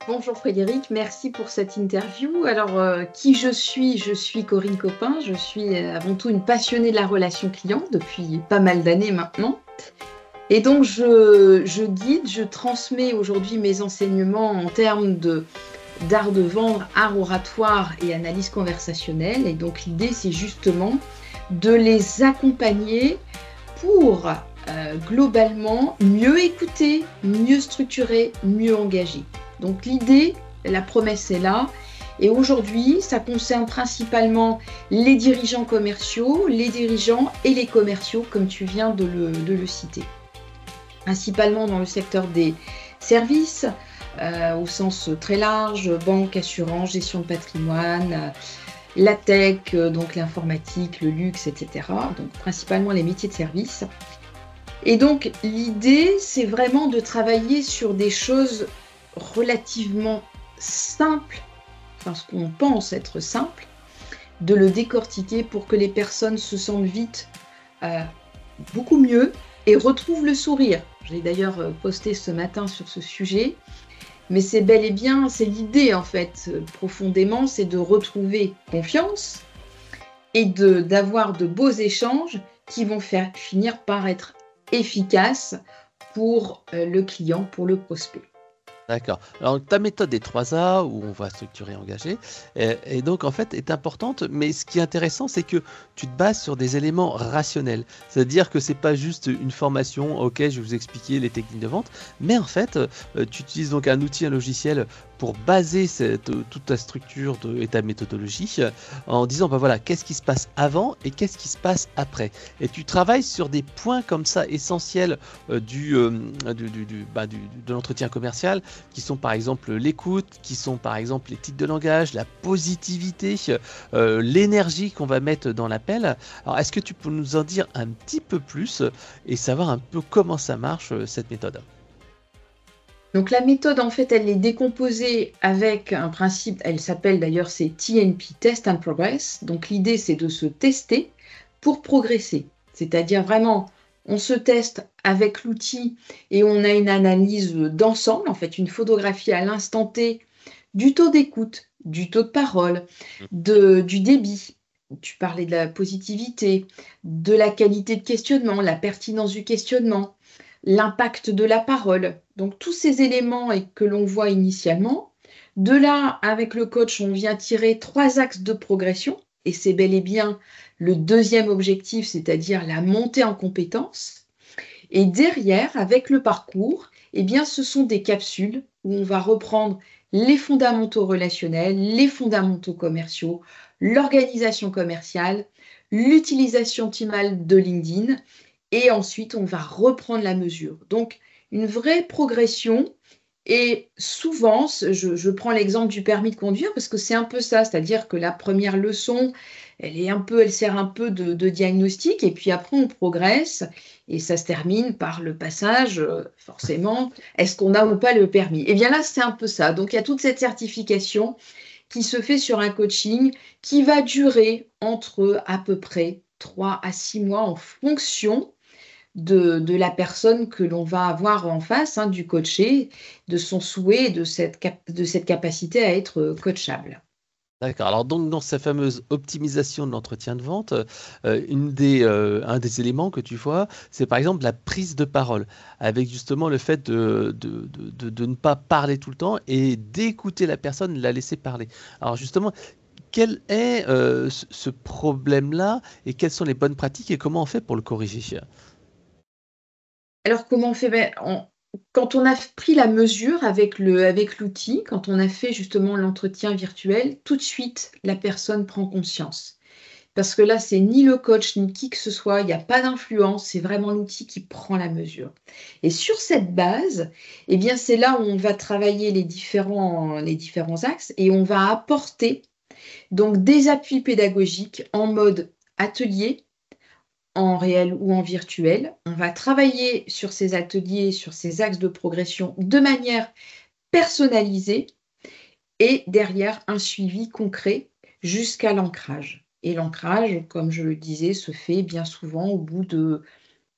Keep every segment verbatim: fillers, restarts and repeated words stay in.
Bonjour Frédéric, merci pour cette interview. Alors, euh, qui je suis? Je suis Corinne Copin, je suis euh, avant tout une passionnée de la relation client depuis pas mal d'années maintenant. Et donc, je, je guide, je transmets aujourd'hui mes enseignements en termes de, d'art de vendre, art oratoire et analyse conversationnelle. Et donc, l'idée, c'est justement de les accompagner pour euh, globalement mieux écouter, mieux structurer, mieux engager. Donc l'idée, la promesse est là. Et aujourd'hui, ça concerne principalement les dirigeants commerciaux, les dirigeants et les commerciaux, comme tu viens de le, de le citer. Principalement dans le secteur des services, euh, au sens très large, banque, assurance, gestion de patrimoine, euh, la tech, euh, donc l'informatique, le luxe, et cetera. Donc principalement les métiers de service. Et donc l'idée, c'est vraiment de travailler sur des choses relativement simples, enfin ce qu'on pense être simple, de le décortiquer pour que les personnes se sentent vite euh, beaucoup mieux et retrouvent le sourire. J'ai d'ailleurs posté ce matin sur ce sujet, mais c'est bel et bien, c'est l'idée en fait, profondément, c'est de retrouver confiance et de, d'avoir de beaux échanges qui vont faire finir par être efficaces pour euh, le client, pour le prospect. D'accord. Alors, ta méthode des trois A, où on va structurer, engager, et, et donc en fait est importante, mais ce qui est intéressant, c'est que tu te bases sur des éléments rationnels. C'est-à-dire que c'est pas juste une formation, ok, je vais vous expliquer les techniques de vente, mais en fait, euh, tu utilises donc un outil, un logiciel pour baser cette, toute ta structure de, et ta méthodologie en disant, bah voilà, qu'est-ce qui se passe avant et qu'est-ce qui se passe après. Et tu travailles sur des points comme ça essentiels euh, du, euh, du, du, du, bah, du, de l'entretien commercial, qui sont par exemple l'écoute, qui sont par exemple les tics de langage, la positivité, euh, l'énergie qu'on va mettre dans l'appel. Alors, est-ce que tu peux nous en dire un petit peu plus et savoir un peu comment ça marche, cette méthode? Donc la méthode, en fait, elle est décomposée avec un principe, elle s'appelle d'ailleurs, c'est T N P, Test and Progress. Donc l'idée, c'est de se tester pour progresser. C'est-à-dire vraiment, on se teste avec l'outil et on a une analyse d'ensemble, en fait, une photographie à l'instant T du taux d'écoute, du taux de parole, de, du débit. Tu parlais de la positivité, de la qualité de questionnement, la pertinence du questionnement, l'impact de la parole. Donc tous ces éléments et que l'on voit initialement. De là, avec le coach, on vient tirer trois axes de progression et c'est bel et bien le deuxième objectif, c'est-à-dire la montée en compétences. Et derrière, avec le parcours, eh bien, ce sont des capsules où on va reprendre les fondamentaux relationnels, les fondamentaux commerciaux, l'organisation commerciale, l'utilisation optimale de LinkedIn et ensuite on va reprendre la mesure. Donc une vraie progression et souvent, je, je prends l'exemple du permis de conduire parce que c'est un peu ça, c'est-à-dire que la première leçon, elle est un peu, elle sert un peu de, de diagnostic et puis après on progresse et ça se termine par le passage, euh, forcément, est-ce qu'on a ou pas le permis? Et bien là, c'est un peu ça. Donc il y a toute cette certification qui se fait sur un coaching qui va durer entre à peu près trois à six mois en fonction de, de la personne que l'on va avoir en face, hein, du coaché, de son souhait, de cette, cap- de cette capacité à être coachable. D'accord. Alors donc dans cette fameuse optimisation de l'entretien de vente, heu, une des, heu, un des éléments que tu vois, c'est par exemple la prise de parole. Avec justement le fait de de de de de ne pas parler tout le temps et d'écouter la personne, la laisser parler. Alors justement, quel est, heu, ce ce problème-là et quelles sont les bonnes pratiques et comment on fait pour le corriger? Alors, comment on fait? Ben, on- quand on a pris la mesure avec le, avec l'outil, quand on a fait justement l'entretien virtuel, tout de suite, la personne prend conscience. Parce que là, c'est ni le coach, ni qui que ce soit, il n'y a pas d'influence, c'est vraiment l'outil qui prend la mesure. Et sur cette base, eh bien, c'est là où on va travailler les différents, les différents axes et on va apporter donc des appuis pédagogiques en mode atelier, en réel ou en virtuel. On va travailler sur ces ateliers, sur ces axes de progression de manière personnalisée et derrière un suivi concret jusqu'à l'ancrage. Et l'ancrage, comme je le disais, se fait bien souvent au bout de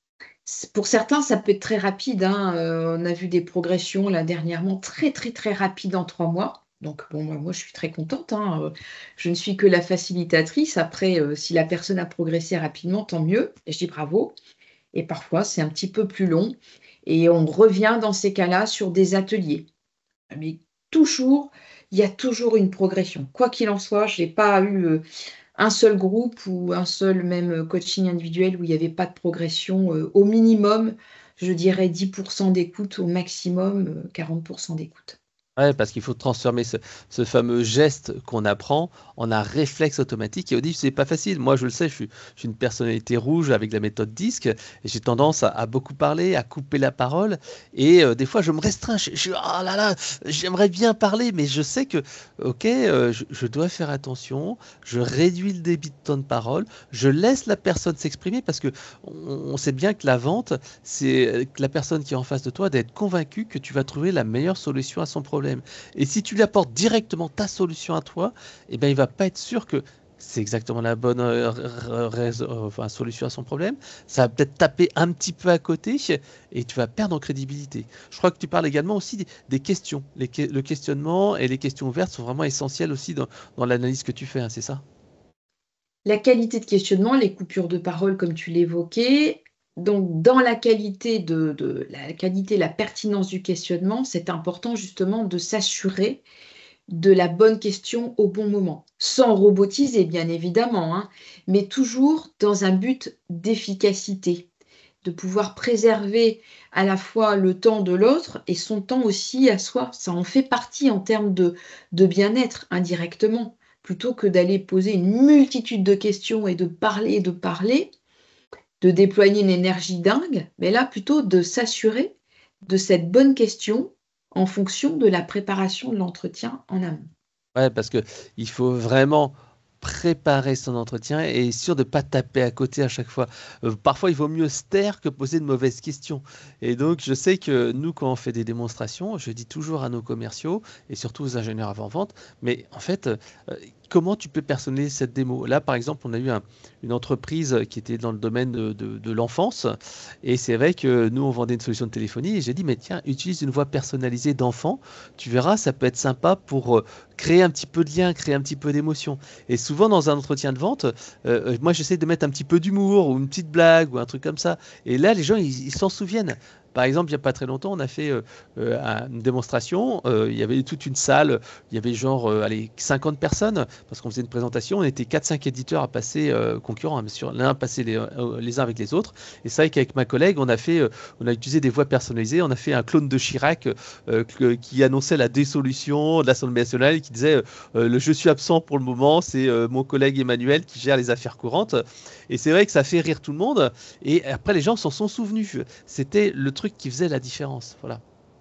Pour certains, ça peut être très rapide, hein. Euh, on a vu des progressions là dernièrement très très très rapides en trois mois. Donc bon, bah, moi je suis très contente, hein. Euh, Je ne suis que la facilitatrice. Après, euh, si la personne a progressé rapidement, tant mieux. Et je dis bravo. Et parfois, c'est un petit peu plus long. Et on revient dans ces cas-là sur des ateliers. Mais toujours, il y a toujours une progression. Quoi qu'il en soit, je n'ai pas eu euh, un seul groupe ou un seul même euh, coaching individuel où il n'y avait pas de progression. Euh, au minimum, je dirais dix pour cent d'écoute, au maximum euh, quarante pour cent d'écoute. Ouais, parce qu'il faut transformer ce, ce fameux geste qu'on apprend en un réflexe automatique. Et au début, c'est pas facile. Moi, je le sais, je suis, je suis une personnalité rouge avec la méthode DISC et j'ai tendance à, à beaucoup parler, à couper la parole. Et euh, des fois, je me restreins. Je, je suis, oh là là, j'aimerais bien parler, mais je sais que, ok, euh, je, je dois faire attention. Je réduis le débit de temps de parole. Je laisse la personne s'exprimer parce que on, on sait bien que la vente, c'est que la personne qui est en face de toi d'être convaincue que tu vas trouver la meilleure solution à son problème. Et si tu lui apportes directement ta solution à toi, eh ben, il va pas être sûr que c'est exactement la bonne euh, euh, enfin, solution à son problème. Ça va peut-être taper un petit peu à côté et tu vas perdre en crédibilité. Je crois que tu parles également aussi des, des questions. Les, le questionnement et les questions ouvertes sont vraiment essentielles aussi dans, dans l'analyse que tu fais, hein, c'est ça? La qualité de questionnement, les coupures de parole, comme tu l'évoquais. Donc, dans la qualité de, de la qualité, la pertinence du questionnement, c'est important justement de s'assurer de la bonne question au bon moment, sans robotiser bien évidemment, hein, mais toujours dans un but d'efficacité, de pouvoir préserver à la fois le temps de l'autre et son temps aussi à soi. Ça en fait partie en termes de, de bien-être indirectement, plutôt que d'aller poser une multitude de questions et de parler, de parler, de déployer une énergie dingue, mais là plutôt de s'assurer de cette bonne question en fonction de la préparation de l'entretien en amont. Ouais, parce que il faut vraiment préparer son entretien et être sûr de ne pas taper à côté à chaque fois. Euh, parfois, il vaut mieux se taire que poser de mauvaises questions. Et donc, je sais que nous, quand on fait des démonstrations, je dis toujours à nos commerciaux et surtout aux ingénieurs avant-vente, mais en fait, euh, comment tu peux personnaliser cette démo? Là, par exemple, on a eu un- une entreprise qui était dans le domaine de, de- de l'enfance et c'est vrai que nous, on vendait une solution de téléphonie et j'ai dit, mais tiens, utilise une voix personnalisée d'enfant. Tu verras, ça peut être sympa pour euh, créer un petit peu de lien, créer un petit peu d'émotion. Et souvent, dans un entretien de vente, euh, euh, moi, j'essaie de mettre un petit peu d'humour ou une petite blague ou un truc comme ça. Et là, les gens, ils ils s'en souviennent. Par exemple, il n'y a pas très longtemps, on a fait euh, euh, un- une démonstration. Euh, il y avait toute une salle, il y avait genre euh, allez, cinquante personnes, parce qu'on faisait une présentation. On était quatre cinq éditeurs à passer, euh, concurrents, hein, bien sûr, l'un à passer les, euh, les uns avec les autres. Et c'est vrai qu'avec ma collègue, on a, fait, euh, on a utilisé des voix personnalisées. On a fait un clone de Chirac euh, que- qui annonçait la dissolution de l'Assemblée nationale et qui disait euh, le je suis absent pour le moment, c'est euh, mon collègue Emmanuel qui gère les affaires courantes. Et c'est vrai que ça fait rire tout le monde. Et après, les gens s'en sont souvenus. C'était le truc qui faisait la différence. Voilà.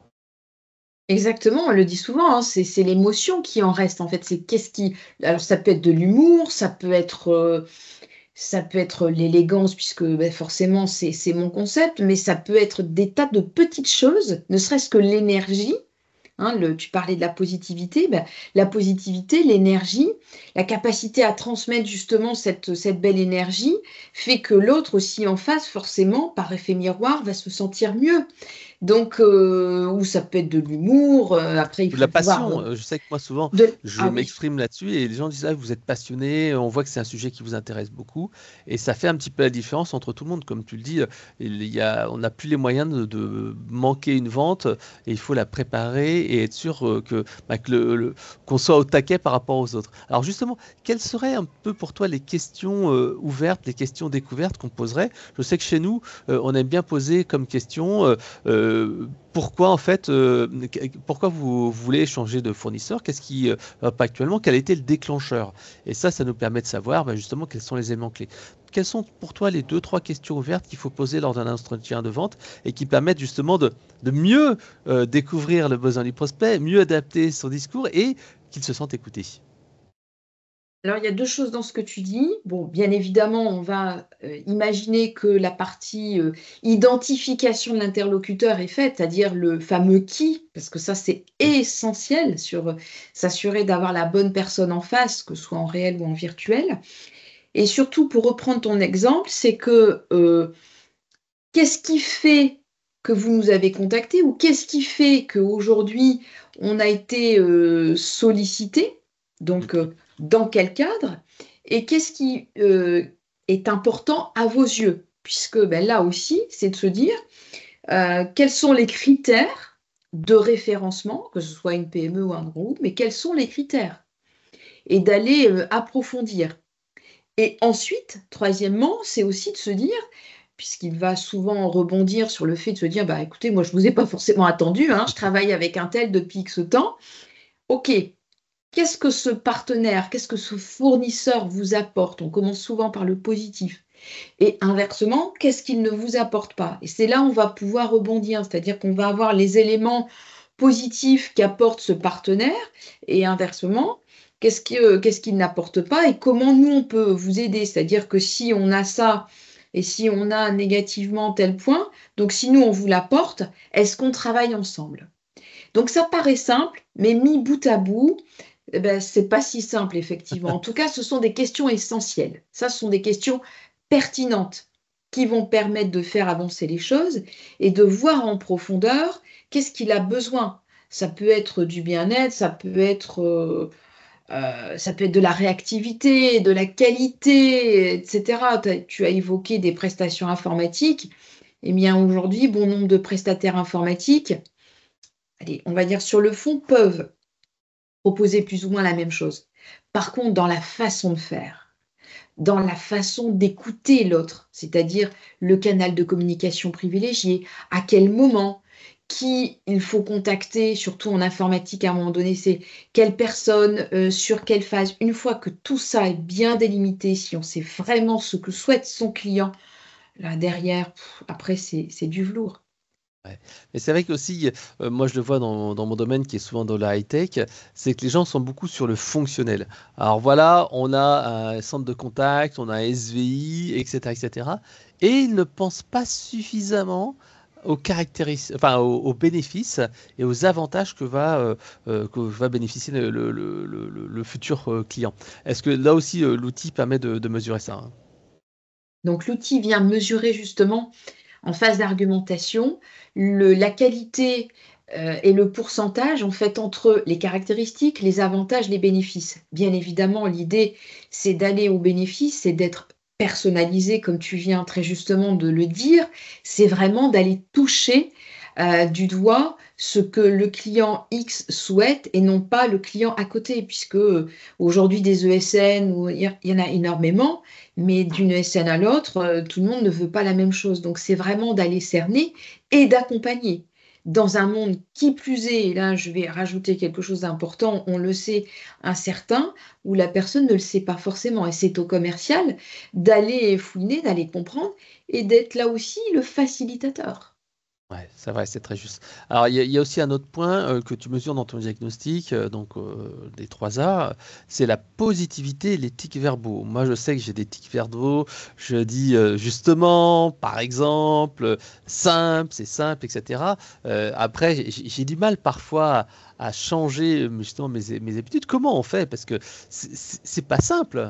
Exactement, on le dit souvent, hein, c'est c'est l'émotion qui en reste en fait. C'est qu'est-ce qui. Alors ça peut être de l'humour, ça peut être, euh, ça peut être l'élégance puisque ben, forcément c'est c'est mon concept, mais ça peut être des tas de petites choses, ne serait-ce que l'énergie. Hein, le, tu parlais de la positivité, ben, la positivité, l'énergie, la capacité à transmettre justement cette, cette belle énergie fait que l'autre aussi en face, forcément, par effet miroir, va se sentir mieux. Donc, euh, ou ça peut être de l'humour, euh, après il Ou de faut la pouvoir... passion. euh, Euh, Je sais que moi, souvent, de... je Ah oui, m'exprime là-dessus et les gens disent, ah, vous êtes passionné, on voit que c'est un sujet qui vous intéresse beaucoup. Et ça fait un petit peu la différence entre tout le monde. Comme tu le dis, euh, il y a, on n'a plus les moyens de, de manquer une vente et il faut la préparer et être sûr euh, que, bah, que le- le- qu'on soit au taquet par rapport aux autres. Alors justement, quelles seraient un peu pour toi les questions euh, ouvertes, les questions découvertes qu'on poserait? Je sais que chez nous, euh, on aime bien poser comme question, euh, euh, pourquoi en fait, euh, pourquoi vous, vous voulez changer de fournisseur? Qu'est-ce qui euh, va pas actuellement? Quel a été le déclencheur? Et ça, ça nous permet de savoir bah, justement quels sont les éléments clés. Quelles sont pour toi les deux, trois questions ouvertes qu'il faut poser lors d'un entretien de vente et qui permettent justement de, de mieux euh, découvrir le besoin du prospect, mieux adapter son discours et qu'il se sente écouté? alors il y a deux choses dans ce que tu dis. Bon, bien évidemment, on va euh, imaginer que la partie euh, identification de l'interlocuteur est faite, c'est-à-dire le fameux qui, parce que ça c'est essentiel sur euh, s'assurer d'avoir la bonne personne en face, que ce soit en réel ou en virtuel. Et surtout, pour reprendre ton exemple, c'est que euh, qu'est-ce qui fait que vous nous avez contacté ou qu'est-ce qui fait qu'aujourd'hui on a été euh, sollicité, donc Mhm. euh, dans quel cadre, et qu'est-ce qui euh, est important à vos yeux, puisque ben, là aussi, c'est de se dire euh, quels sont les critères de référencement, que ce soit une P M E ou un groupe, mais quels sont les critères, et d'aller euh, approfondir. Et ensuite, troisièmement, c'est aussi de se dire, puisqu'il va souvent rebondir sur le fait de se dire, bah écoutez, moi je ne vous ai pas forcément attendu, hein, je travaille avec un tel depuis X temps. Ok, qu'est-ce que ce partenaire, qu'est-ce que ce fournisseur vous apporte? On commence souvent par le positif. Et inversement, qu'est-ce qu'il ne vous apporte pas? Et c'est là où on va pouvoir rebondir, c'est-à-dire qu'on va avoir les éléments positifs qu'apporte ce partenaire et inversement, qu'est-ce qui, euh, qu'est-ce qu'il n'apporte pas et comment nous on peut vous aider? C'est-à-dire que si on a ça et si on a négativement tel point, donc si nous on vous l'apporte, est-ce qu'on travaille ensemble? Donc ça paraît simple, mais mis bout à bout, eh ben, c'est pas si simple effectivement. En tout cas, ce sont des questions essentielles. Ça, ce sont des questions pertinentes qui vont permettre de faire avancer les choses et de voir en profondeur qu'est-ce qu'il a besoin. Ça peut être du bien-être, ça peut être, euh, euh, ça peut être de la réactivité, de la qualité, et cetera. T'as- Tu as évoqué des prestations informatiques. Eh bien, aujourd'hui, bon nombre de prestataires informatiques, allez, on va dire sur le fond, peuvent proposer plus ou moins la même chose. Par contre, dans la façon de faire, dans la façon d'écouter l'autre, c'est-à-dire le canal de communication privilégié, à quel moment, qui il faut contacter, surtout en informatique à un moment donné, c'est quelle personne, euh, sur quelle phase. Une fois que tout ça est bien délimité, si on sait vraiment ce que souhaite son client, là derrière, pff, après c'est c'est du velours. Ouais. Mais c'est vrai qu'aussi, euh, moi je le vois dans, dans mon domaine qui est souvent dans la high-tech, c'est que les gens sont beaucoup sur le fonctionnel. Alors voilà, on a un centre de contact, on a un S V I, et cetera, et cetera. Et ils ne pensent pas suffisamment aux caractéristiques, enfin aux, aux bénéfices et aux avantages que va, euh, euh, que va bénéficier le, le- le- le- le futur euh, client. Est-ce que là aussi euh, l'outil permet de, de mesurer ça, hein? Donc l'outil vient mesurer justement en phase d'argumentation le- la qualité euh, et le pourcentage en fait entre les caractéristiques, les avantages, les bénéfices. Bien évidemment, l'idée, c'est d'aller aux bénéfices, c'est d'être personnalisé, comme tu viens très justement de le dire, c'est vraiment d'aller toucher euh, du doigt ce que le client X souhaite et non pas le client à côté, puisque euh, aujourd'hui des E S N, où il y, a- il y en a énormément, mais d'une E S N à l'autre, euh, tout le monde ne veut pas la même chose. Donc, c'est vraiment d'aller cerner et d'accompagner. Dans un monde qui plus est, et là je vais rajouter quelque chose d'important, on le sait, incertain, où la personne ne le sait pas forcément. Et c'est au commercial d'aller fouiner, d'aller comprendre et d'être là aussi le facilitateur. Ouais, c'est vrai, c'est très juste. Alors, il y, a il y a aussi un autre point euh, que tu mesures dans ton diagnostic, euh, donc euh, des trois A, c'est la positivité et les tics verbaux. Moi, je sais que j'ai des tics verbaux. Je dis euh, justement, par exemple, euh, simple, c'est simple, et cetera. Euh, après, j'ai j'ai du mal parfois à, à changer euh, justement mes, mes habitudes. Comment on fait? Parce que c'est c'est- c'est pas simple.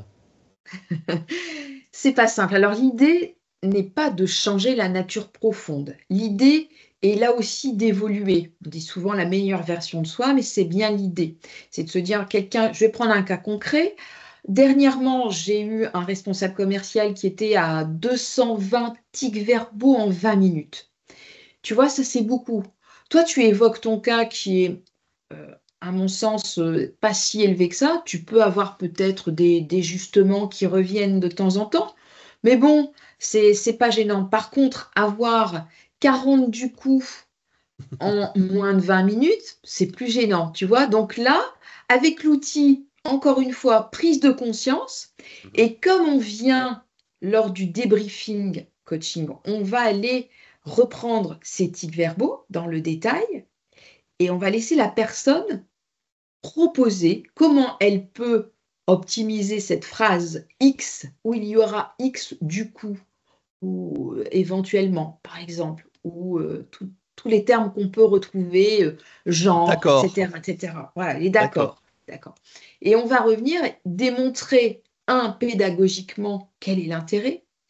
C'est pas simple. Alors l'idée n'est pas de changer la nature profonde. L'idée est là aussi d'évoluer. On dit souvent la meilleure version de soi, mais c'est bien l'idée. C'est de se dire quelqu'un, je vais prendre un cas concret. Dernièrement, j'ai eu un responsable commercial qui était à deux cent vingt tics verbaux en vingt minutes. Tu vois, ça c'est beaucoup. Toi, tu évoques ton cas qui est, euh, à mon sens, euh, pas si élevé que ça. Tu peux avoir peut-être des, des justements qui reviennent de temps en temps, mais bon, c'est c'est pas gênant. Par contre, avoir quarante du coup en moins de vingt minutes, c'est plus gênant, tu vois. Donc là, avec l'outil, encore une fois, prise de conscience, Mhm. et comme on vient lors du débriefing coaching, on va aller reprendre ces tics verbaux dans le détail et on va laisser la personne proposer comment elle peut optimiser cette phrase X où il y aura X du coup ou euh, éventuellement, par exemple, ou euh, tout- tous les termes qu'on peut retrouver, euh, genre, D'accord, et cetera, et cetera. Voilà, et d'accord. d'accord, d'accord. Et on va revenir démontrer, un, pédagogiquement, quel est l'intérêt,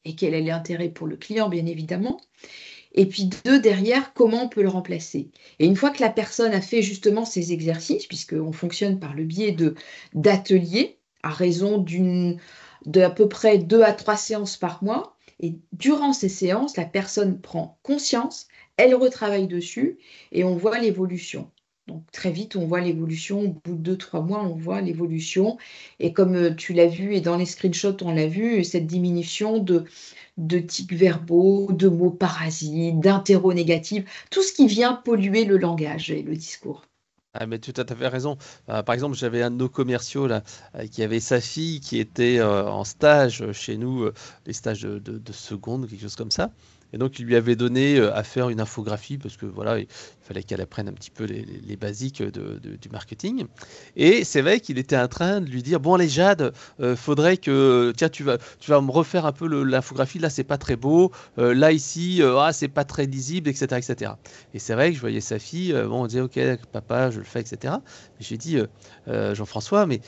et quel est l'intérêt pour le client, bien évidemment. Et puis deux, derrière, comment on peut le remplacer. Et une fois que la personne a fait justement ces exercices, puisqu'on fonctionne par le biais de, d'ateliers, à raison d'une, de à peu près deux à trois séances par mois, et durant ces séances, la personne prend conscience, elle retravaille dessus, et on voit l'évolution. Donc très vite, on voit l'évolution, au bout de deux, trois mois, on voit l'évolution. Et comme euh, tu l'as vu, et dans les screenshots, on l'a vu, cette diminution de de tics verbaux, de mots parasites, d'interro-négatifs, tout ce qui vient polluer le langage et le discours. Ah, mais tu as tout à fait raison. Euh, par exemple, j'avais un de nos commerciaux là, euh, qui avait sa fille qui était euh, en stage chez nous, euh, les stages de, de, de seconde, quelque chose comme ça. Et donc, il lui avait donné euh, à faire une infographie parce que voilà, il fallait qu'elle apprenne un petit peu les, les- les basiques de- de- du marketing. Et c'est vrai qu'il était en train de lui dire, bon, les Jade, euh, faudrait que, tiens, tu vas, tu vas me refaire un peu le- l'infographie. Là, c'est pas très beau. Euh, là, ici, euh, ah, c'est pas très lisible, et cetera, et cetera. Et c'est vrai que je voyais sa fille, euh, bon, on disait, ok, papa, je le fais, et cetera. Mais j'ai dit, euh, euh, Jean-François, mais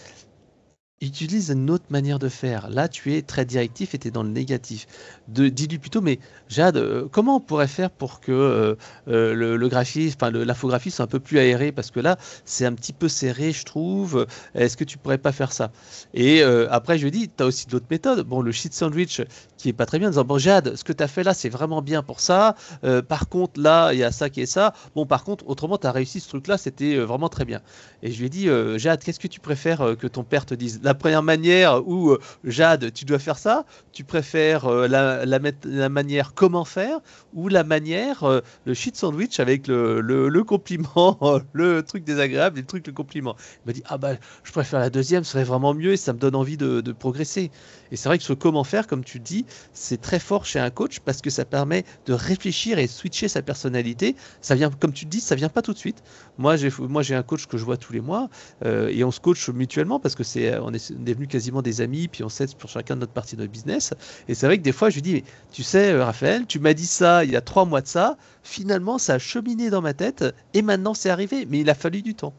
utilise une autre manière de faire. Là, tu es très directif et tu es dans le négatif. De, dis-lui plutôt, mais Jade, euh, comment on pourrait faire pour que euh, euh, le, le graphisme, enfin, le- l'infographie soit un peu plus aéré? Parce que là, c'est un petit peu serré, je trouve. Est-ce que tu pourrais pas faire ça? Et euh, après, je lui ai dit, tu as aussi d'autres méthodes. Bon, le sheet sandwich qui est pas très bien, en disant, bon, Jade, ce que tu as fait là, c'est vraiment bien pour ça. Euh, par contre, là, il y a ça qui est ça. Bon, par contre, autrement, tu as réussi ce truc-là, c'était euh, vraiment très bien. Et je lui ai dit, euh, Jade, qu'est-ce que tu préfères euh, que ton père te dise? La première manière où, euh, Jade, tu dois faire ça, tu préfères euh, la, la, la manière comment faire ou la manière, euh, le shit sandwich avec le, le, le compliment, le truc désagréable et le truc, le compliment. Il m'a dit, ah bah, je préfère la deuxième, ce serait vraiment mieux et ça me donne envie de, de progresser. Et c'est vrai que ce comment faire, comme tu dis, c'est très fort chez un coach parce que ça permet de réfléchir et switcher sa personnalité. Ça vient, comme tu te dis, ça vient pas tout de suite. Moi, j'ai, moi, j'ai un coach que je vois tous les mois euh, et on se coach mutuellement parce que c'est, on est devenus quasiment des amis, puis on s'aide pour chacun de notre partie de notre business. Et c'est vrai que des fois, je lui dis, mais, tu sais, euh, Raphaël, tu m'as dit ça il y a trois mois de ça. Finalement, ça a cheminé dans ma tête et maintenant c'est arrivé, mais il a fallu du temps.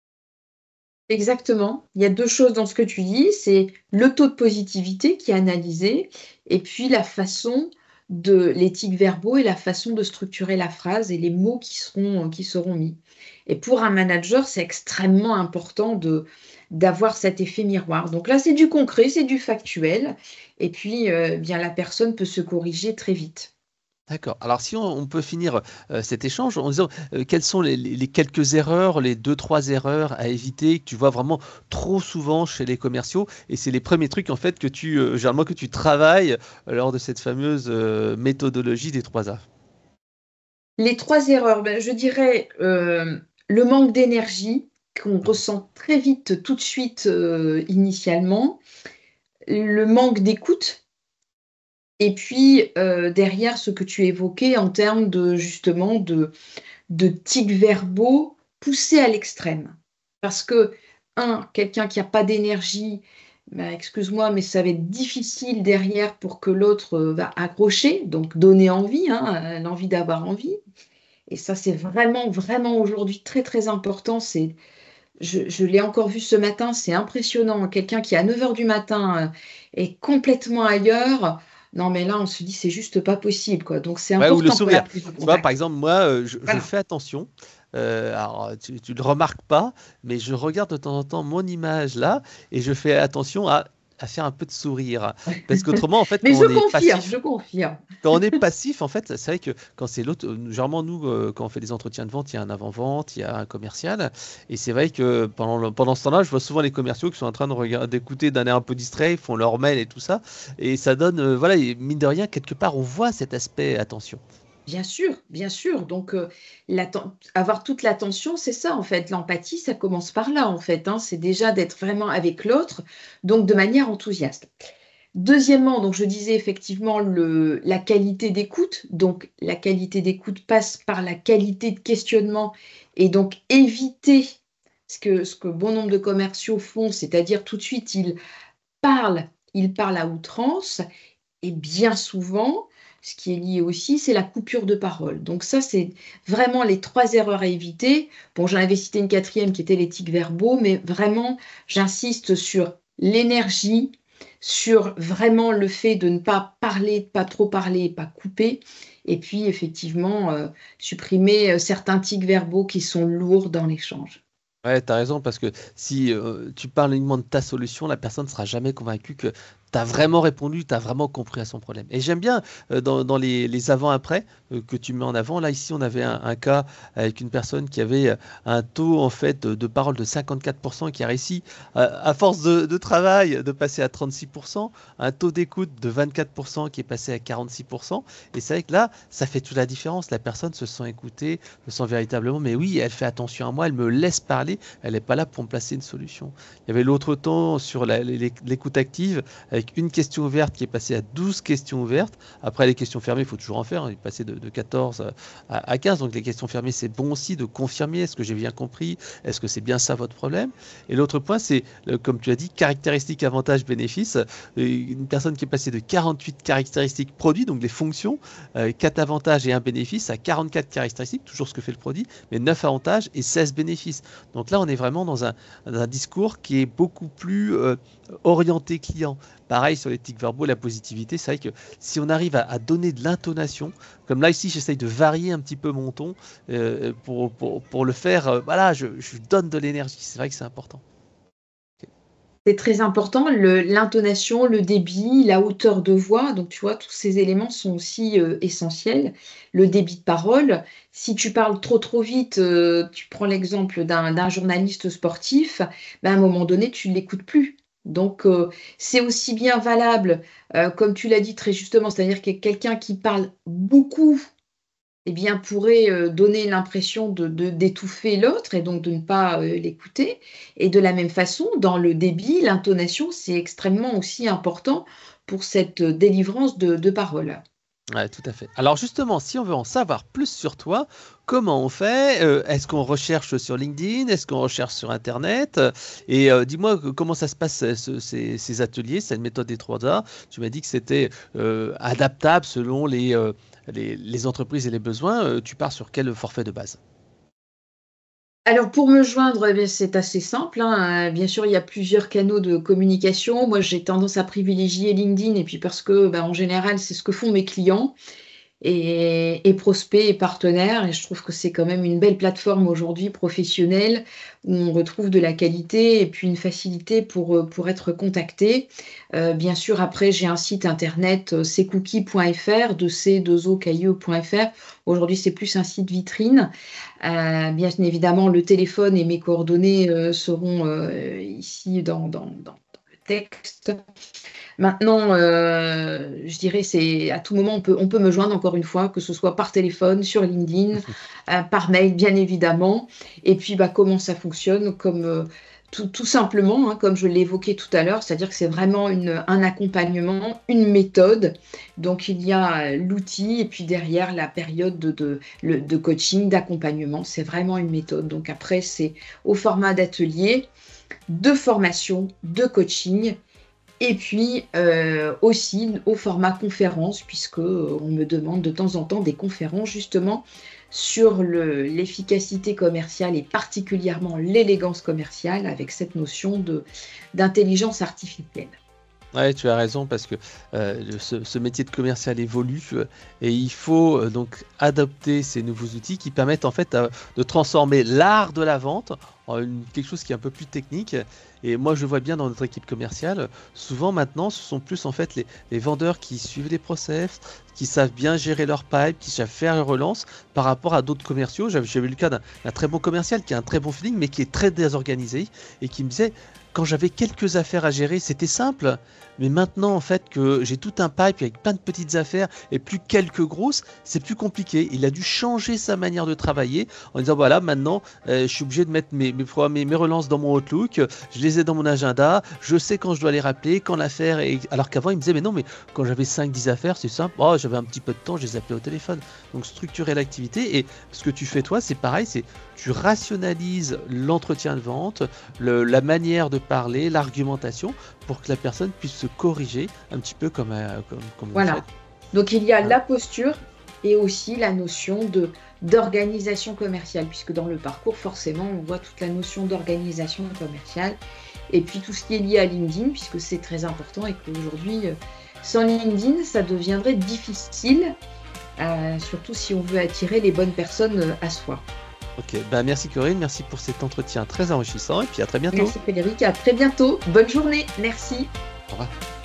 Exactement. Il y a deux choses dans ce que tu dis, c'est le taux de positivité qui est analysé et puis la façon de l'éthique verbaux et la façon de structurer la phrase et les mots qui seront, qui seront mis. Et pour un manager, c'est extrêmement important de, d'avoir cet effet miroir. Donc là, c'est du concret, c'est du factuel et puis euh, bien la personne peut se corriger très vite. D'accord. Alors si on, on peut finir euh, cet échange en disant euh, quelles sont les, les- les quelques erreurs, les deux, trois erreurs à éviter que tu vois vraiment trop souvent chez les commerciaux et c'est les premiers trucs en fait que tu, euh, généralement que tu travailles euh, lors de cette fameuse euh, méthodologie des trois A. Les trois erreurs, ben, je dirais euh, le manque d'énergie qu'on Mhm. ressent très vite, tout de suite, euh, initialement, le manque d'écoute, et puis euh, derrière ce que tu évoquais en termes de justement de, de tics verbaux poussés à l'extrême. Parce que, un, quelqu'un qui n'a pas d'énergie, ben, excuse-moi, mais ça va être difficile derrière pour que l'autre euh, va accrocher, donc donner envie, hein, l'envie d'avoir envie. Et ça, c'est vraiment, vraiment aujourd'hui très, très important. C'est, je, je l'ai encore vu ce matin, c'est impressionnant. Quelqu'un qui, à neuf heures du matin, euh, est complètement ailleurs. Non, mais là, on se dit, c'est juste pas possible, quoi. Donc, c'est Ouais, ou le important pour la sourire. prise de Tu vois, par contact. exemple, moi, euh, je, je Voilà. fais attention. Euh, alors, tu ne le remarques pas, mais je regarde de temps en temps mon image là et je fais attention à, à faire un peu de sourire. Parce qu'autrement, en fait, Mais quand je on est confirme, je passif, confirme. quand on est passif, en fait, c'est vrai que quand c'est l'autre, euh, généralement nous, euh, quand on fait des entretiens de vente, il y a un avant-vente, il y a un commercial, et c'est vrai que pendant, le- pendant ce temps-là, je vois souvent les commerciaux qui sont en train de regarder, d'écouter d'un air un peu distrait, ils font leur mail et tout ça, et ça donne, euh, voilà, et mine de rien, quelque part, on voit cet aspect attention. Bien sûr, bien sûr. Donc, euh, l'atten- avoir toute l'attention, c'est ça, en fait. L'empathie, ça commence par là, en fait, hein. C'est déjà d'être vraiment avec l'autre, donc de manière enthousiaste. Deuxièmement, donc je disais effectivement le, la qualité d'écoute. Donc la qualité d'écoute passe par la qualité de questionnement et donc éviter ce que, ce que bon nombre de commerciaux font, c'est-à-dire tout de suite ils parlent, ils parlent à outrance et bien souvent, ce qui est lié aussi, c'est la coupure de parole. Donc ça, c'est vraiment les trois erreurs à éviter. Bon, j'en avais cité une quatrième qui était l'éthique verbaux, mais vraiment, j'insiste sur l'énergie, sur vraiment le fait de ne pas parler, de pas trop parler, pas couper, et puis effectivement euh, supprimer euh, certains tics verbaux qui sont lourds dans l'échange. Ouais, tu as raison, parce que si euh, tu parles uniquement de ta solution, la personne ne sera jamais convaincue que tu as vraiment répondu, tu as vraiment compris à son problème. Et j'aime bien euh, dans, dans les, les avant-après euh, que tu mets en avant. Là, ici, on avait un, un cas avec une personne qui avait euh, un taux en fait de, de parole de cinquante-quatre pour cent qui a réussi, euh, à force de, de travail, de passer à trente-six pour cent, un taux d'écoute de vingt-quatre pour cent qui est passé à quarante-six pour cent. Et c'est vrai que là, ça fait toute la différence. La personne se sent écoutée, se sent véritablement, mais oui, elle fait attention à moi, elle me laisse parler, elle n'est pas là pour me placer une solution. Il y avait l'autre temps sur la- l'é- l'écoute active, avec une question ouverte qui est passée à douze questions ouvertes. Après, les questions fermées, il faut toujours en faire, hein. Il est passé de, de quatorze à, à quinze. Donc, les questions fermées, c'est bon aussi de confirmer. Est-ce que j'ai bien compris? Est-ce que c'est bien ça votre problème? Et l'autre point, c'est, euh, comme tu as dit, caractéristiques, avantages, bénéfices. Euh, Une personne qui est passée de quarante-huit caractéristiques produits, donc les fonctions, euh, quatre avantages et un bénéfice, à quarante-quatre caractéristiques, toujours ce que fait le produit, mais neuf avantages et seize bénéfices. Donc là, on est vraiment dans un, dans un discours qui est beaucoup plus euh, orienté client. Pareil sur les tics verbaux, la positivité, c'est vrai que si on arrive à, à donner de l'intonation, comme là ici j'essaye de varier un petit peu mon ton euh, pour, pour, pour le faire, euh, voilà, je, je donne de l'énergie, c'est vrai que c'est important. C'est très important, le- l'intonation, le débit, la hauteur de voix. Donc, tu vois, tous ces éléments sont aussi euh, essentiels. Le débit de parole. Si tu parles trop trop vite, euh, tu prends l'exemple d'un d'un journaliste sportif, ben, à un moment donné, tu ne l'écoutes plus. Donc, euh, c'est aussi bien valable, euh, comme tu l'as dit très justement, c'est-à-dire que quelqu'un qui parle beaucoup eh bien, pourrait euh, donner l'impression de, de- d'étouffer l'autre et donc de ne pas euh, l'écouter. Et de la même façon, dans le débit, l'intonation, c'est extrêmement aussi important pour cette euh, délivrance de, de parole. Ouais, tout à fait. Alors justement, si on veut en savoir plus sur toi, comment on fait? Euh, Est-ce qu'on recherche sur LinkedIn? Est-ce qu'on recherche sur Internet? Euh, Et euh, dis-moi euh, comment ça se passe euh, ce- ces, ces ateliers, cette méthode des trois A. Tu m'as dit que c'était euh, adaptable selon les, euh, les, les entreprises et les besoins. Euh, tu pars sur quel forfait de base? Alors pour me joindre, eh bien, c'est assez simple, hein. Euh, Bien sûr, il y a plusieurs canaux de communication. Moi, j'ai tendance à privilégier LinkedIn et puis parce que, ben, en général, c'est ce que font mes clients. et, et prospects et partenaires. Et je trouve que c'est quand même une belle plateforme aujourd'hui professionnelle où on retrouve de la qualité et puis une facilité pour, euh, pour être contacté. Euh, bien sûr, après, j'ai un site internet euh, c cookie point f r, de c deux o k i e point f r. Aujourd'hui, c'est plus un site vitrine. Euh, bien évidemment, le téléphone et mes coordonnées euh, seront euh, ici dans, dans, dans dans le texte. Maintenant, euh, je dirais, c'est à tout moment, on peut, on peut me joindre encore une fois, que ce soit par téléphone, sur LinkedIn, euh, par mail, bien évidemment. Et puis, bah, comment ça fonctionne? Comme euh, tout, tout simplement, hein, comme je l'ai évoqué tout à l'heure, c'est-à-dire que c'est vraiment une, un accompagnement, une méthode. Donc, il y a euh, l'outil et puis derrière la période de, de, le- de coaching, d'accompagnement. C'est vraiment une méthode. Donc, après, c'est au format d'atelier, de formation, de coaching. Et puis euh, aussi au format conférence, puisque euh, on me demande de temps en temps des conférences justement sur le- l'efficacité commerciale et particulièrement l'élégance commerciale avec cette notion de d'intelligence artificielle. Ouais, tu as raison parce que euh, le- ce, ce métier de commercial évolue euh, et il faut euh, donc adopter ces nouveaux outils qui permettent en fait euh, de transformer l'art de la vente en une- quelque chose qui est un peu plus technique. Et moi, je vois bien dans notre équipe commerciale, souvent maintenant, ce sont plus en fait les, les vendeurs qui suivent les process, qui savent bien gérer leur pipe, qui savent faire une relance par rapport à d'autres commerciaux. J'avais j'avais eu le cas d'un d'un très bon commercial qui a un très bon feeling, mais qui est très désorganisé et qui me disait, quand j'avais quelques affaires à gérer, c'était simple. Mais maintenant, en fait, que j'ai tout un pipe avec plein de petites affaires et plus quelques grosses, c'est plus compliqué. Il a dû changer sa manière de travailler en disant, voilà, maintenant, euh, je suis obligé de mettre mes, mes, mes, mes relances dans mon Outlook, je les ai dans mon agenda, je sais quand je dois les rappeler, quand l'affaire est... Alors qu'avant, il me disait, mais non, mais quand j'avais cinq dix affaires, c'est simple, oh, j'avais un petit peu de temps, je les appelais au téléphone. Donc, structurer l'activité. Et ce que tu fais, toi, c'est pareil, c'est tu rationalises l'entretien de vente, le, la manière de parler, l'argumentation, pour que la personne puisse se corriger un petit peu comme, euh, comme, comme vous le Voilà. faites. Donc il y a Hein. la posture et aussi la notion de d'organisation commerciale, puisque dans le parcours, forcément, on voit toute la notion d'organisation commerciale et puis tout ce qui est lié à LinkedIn, puisque c'est très important et qu'aujourd'hui, sans LinkedIn, ça deviendrait difficile, euh, surtout si on veut attirer les bonnes personnes à soi. Ok, bah merci Corinne, merci pour cet entretien très enrichissant et puis à très bientôt. Merci Frédéric, à très bientôt. Bonne journée, merci. Au revoir.